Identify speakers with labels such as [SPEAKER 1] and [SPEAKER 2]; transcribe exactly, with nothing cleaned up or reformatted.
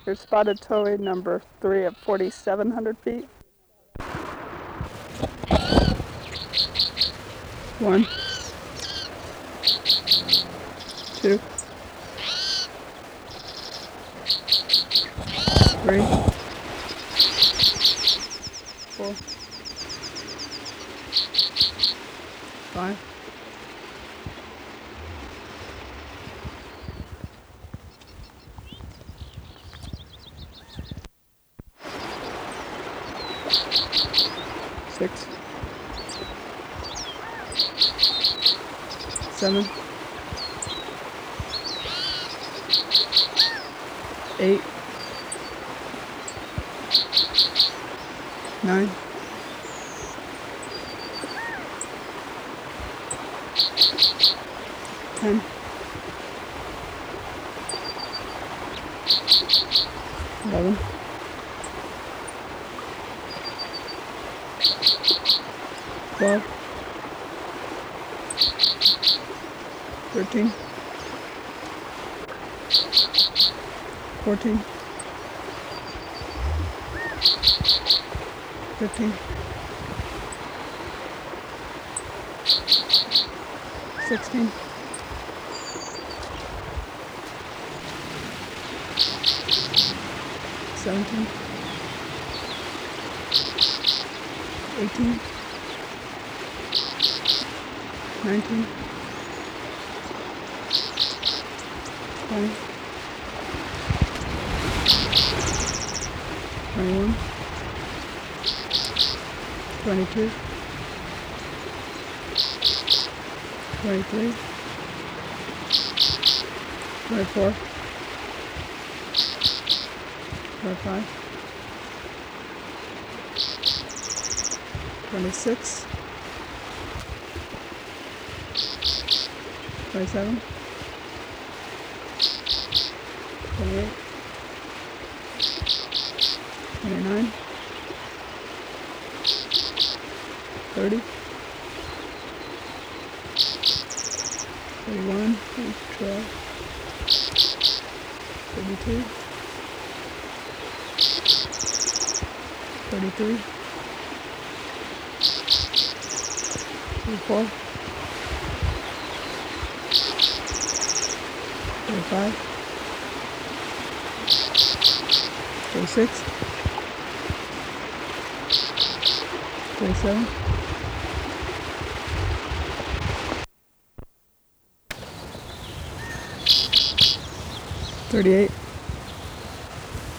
[SPEAKER 1] Here's spotted towhee number three at forty-seven hundred feet. One, two, three, four, five, six, seven, eight, nine, ten, eleven, twelve, thirteen, fourteen, fifteen, sixteen, seventeen, eighteen, nineteen, twenty, twenty-one, twenty-two, twenty-three, twenty-four, twenty-five, twenty-six, twenty-seven, twenty-eight, twenty-nine, thirty, thirty-one, twelve, thirty-two, thirty-three, thirty-four, thirty-five, thirty-six, thirty-seven, thirty-eight,